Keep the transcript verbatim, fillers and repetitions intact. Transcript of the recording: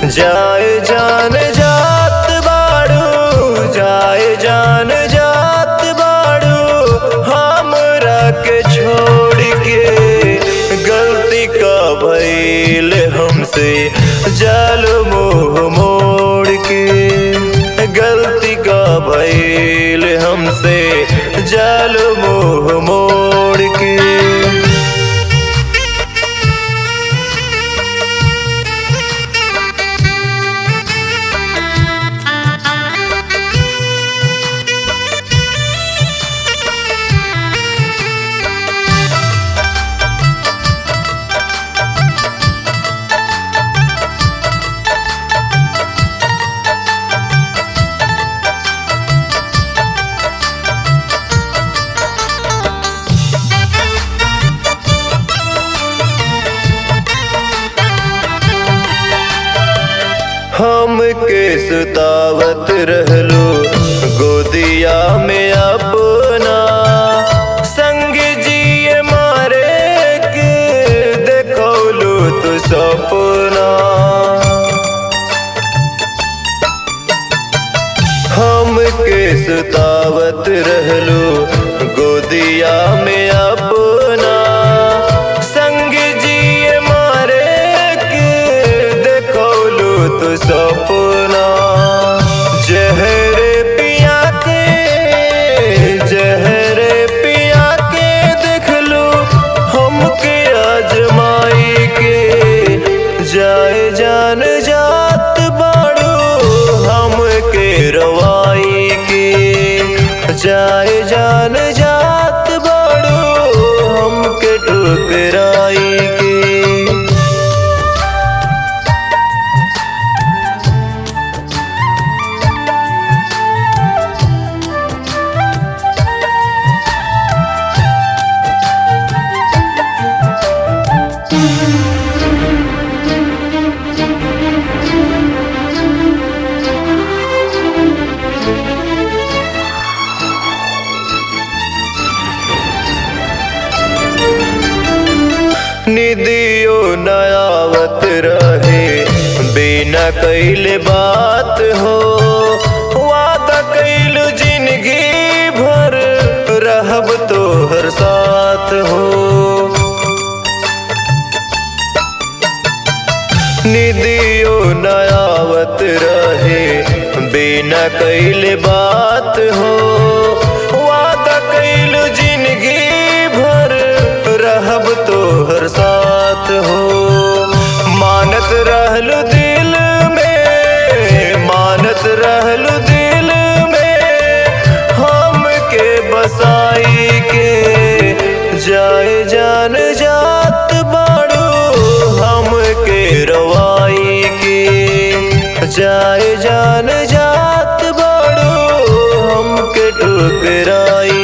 जाए जान जात बाड़ू, जाए जान जात बाड़ू हमरा के छोड़ के। गलती का भइल हमसे जाल मुँह मोड़ के, गलती का भइल हमसे जाल मुँह मोड़ के। हमके सुतावत रहलो गोदिया में अपना, संग जिए मारे के देखौलू तू सपना। हमके सुतावत रहलो गोदिया में अपना, संग जिए मारे के देखौलू तू सपना। जहर पिया के, जहर पिया के देखलू हमके आजमाई के। जाए जान जात बाड़ू हमके रवाई के, जाए जान जात बाड़ू हमके ठुकराई के। निदियो नयावत रहे बिना कैले बात हो, वादा कैलू जिंदगी भर रहब तोहर साथ हो। निदियो नयावत रहे बिना कैले बात हो, वादा कैलू जिंदगी भर रहब तोहर साथ हो। मानत रहलू दिल में, मानत रहलू दिल में हमके बसाई के। जाए जान जात बाड़ू हमके रवाई के, जाए जान जात बाड़ू हमके ठुकराई